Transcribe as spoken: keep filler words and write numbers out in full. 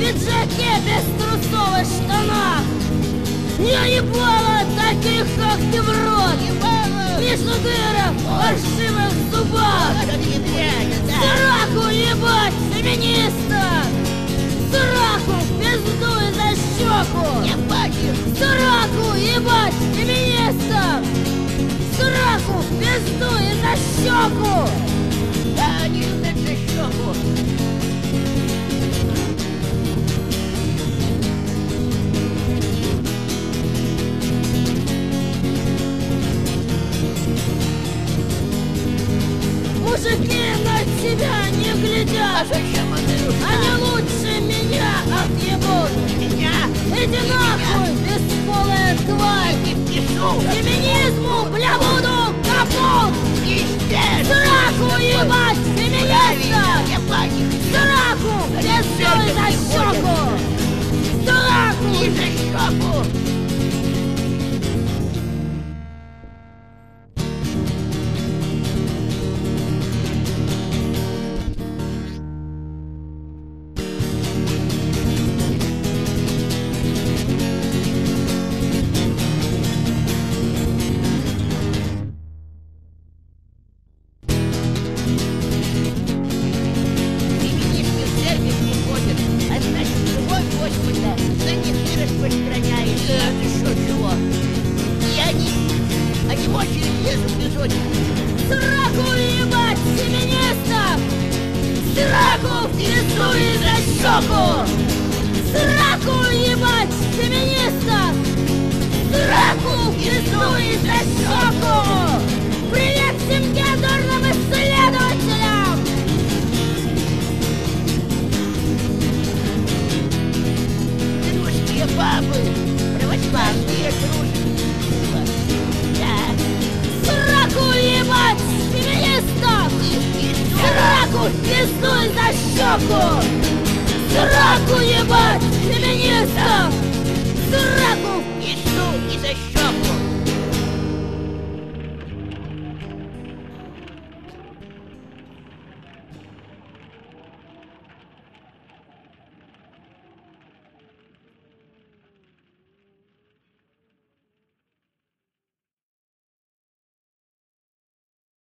пиджаке без трусов и штанах. Я ебала таких, как ты, в рот. Между дырок, фальшивых зубах. Сраку ебать, феминиста. Сраку в пизду и за щеку. Сраку ебать, феминиста. Сраку в пизду и за щеку. Да, они любят за щеку. Мужики на тебя не глядят. А зачем они нужны? Они лучше меня отъебут. Меня? Иди нахуй, бесполая тварь. Феминизму, бля, буду капут. Пиздец! Сраку ебать, феминиста. Сраку, пизду и за щеку. Сраку. И за щеку! Сраку ебать, феминистов! Сраку в пизду и за щеку! Сраку ебать, феминистов! Сраку в пизду и за щеку! Привет всем гендерным исследователям! Русские бабы, православные дружки. Сраку ебать, феминистов! Сраку в пизду и за щеку! Сраку ебать,